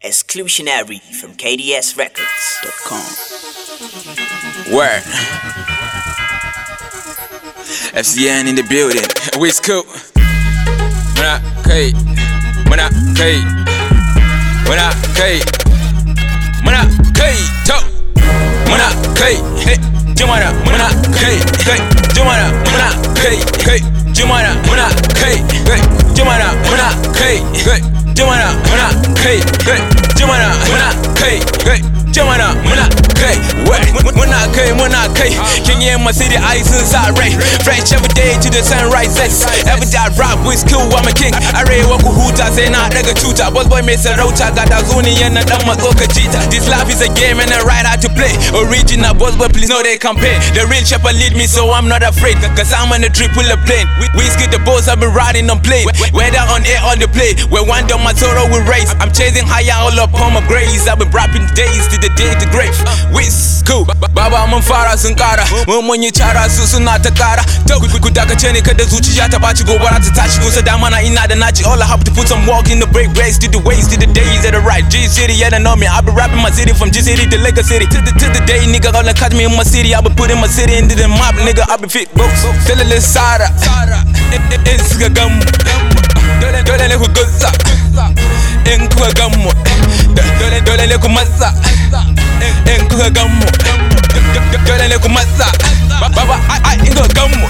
Exclusionary from KDSRecords.com. Word. FCN in the building. Wiz Coop. Muna K. Muna K. Muna K. Muna K. To. Muna K. Hey. Jumana. Muna K. Hey. Jumana. Muna K. Hey. Jumana. Muna K. Hey. Jumana. Muna K. Hey. Jumana. Muna K. Hey. Jumana. Muna K. Hey. Jumana. Muna K. Muna K. King in my city, ice inside rain. Fresh every day to the sunrises. Every day I rap with skill, I'm a king. I read what Kuhuta say not like a tutor. Boss boy makes a rota, got a zuni and a dumb jita. This life is a game and I right how to play. Original boss boy, please know they compare. The real shepherd lead me, so I'm not afraid. Cause I'm on the triple plane. Whiskey the boss, I've been riding on plane. Whether on air on the play, where one down my sorrow will race. I'm chasing higher all up on my grace. I've been rapping days to the day to grave. Wiz Coop, Baba Mumfara Sankara. Mumony Chara Susuna Takara. Kudaka Cheni Kada Zuchi Yata Bachi go to touch Nusa Damana Ina the Nachi. All I have to put some walk in the break race to the ways to the days at the right. G City, yeah, they know me. I've been rapping my city from G City to Lagos City. To the day, nigga, gonna catch me in my city. I've been putting my city into the mob, nigga. I've been fit, books. Feeling Sara. It's a gum. Dole le kugoza. Enkuwa gamu. Dole le kumasa. Enkuwa gamu. Dole le kumasa. Baba, I ingo gamu.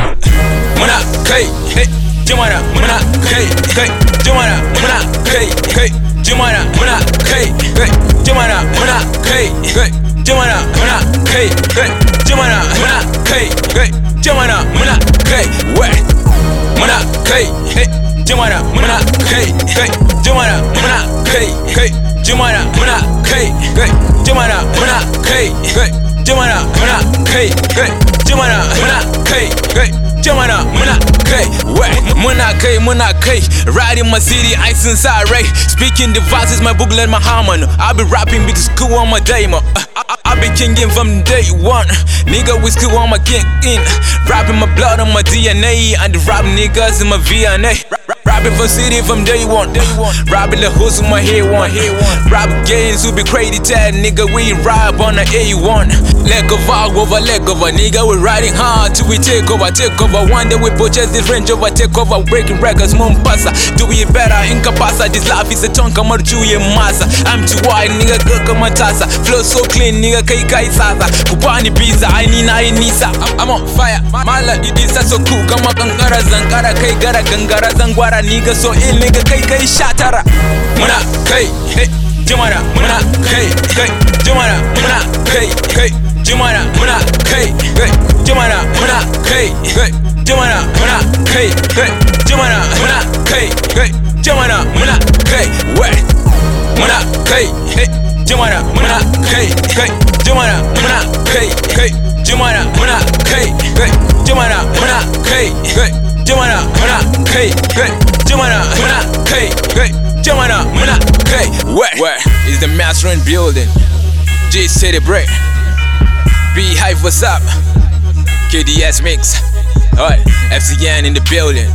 Muna K. Hey. Jumana. Muna K. Hey. Jumana. Muna K. Hey. Jumana. Muna K. Hey. Jumana. Muna K. Hey. Jumana. Muna K. Hey. Jumana. Muna K. Hey. Jumana. Muna K. Where? Muna K. Hey. Jumana. Muna K. Hey. Jumana. Muna K. Hey. Jumana. Muna K. Hey. Jumana. Muna K. Hey. Jumana. Muna K. Hey. Jumana. Muna K. Hey. Jumana. Muna K. Where? Muna K. Riding my city, ice inside Ray. Speaking the verses, my booklet, my harmony. I've been rapping because school on my day, man. I've been kinging from day one. Nigga with school on my king in. Rapping my blood on my DNA. And the rap niggas in my VNA. Rapping for city from day one. Rapping the hoods in my head one. Rap games who be crazy tag, nigga. We rap on the A1. Leg of over leg over, nigga. We riding hard till we take over. One day we purchase this Range Rover, take over, breaking records, Mombasa. Do it better in Kapasa. This life is a tongue, come out, Julia Massa. I'm too wide, nigga, come on, Tasa. Flow so clean, nigga, Kai Sasa. Kupani pizza, I Nisa. I'm on fire, my life is so cool. Come on, Gangara, Zankara, Kai Gara, Gangara, Zangwara, nigga, so ill, nigga, Kai Shatara. Muna Kai, hey, Jumana, Muna Kai, Jumana, Muna Kai, Jumana, Muna Kai, Jumana, Muna Kai, Jumana, Muna K. Jumana, Muna K. Jumana, Muna K. Where? Muna K. Jumana, Muna K. Jumana, Muna K. Jumana, Muna K. Jumana, Muna K. Jumana, Muna K. Jumana, Muna K. Jumana, Muna K. Where is the mastering building? G City Break. Beehive, what's up? KDS Mix. Alright, FCN in the building.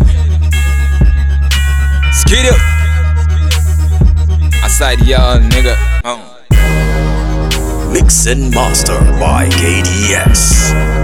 Skid up. Outside y'all, nigga. Mix and master by KDS.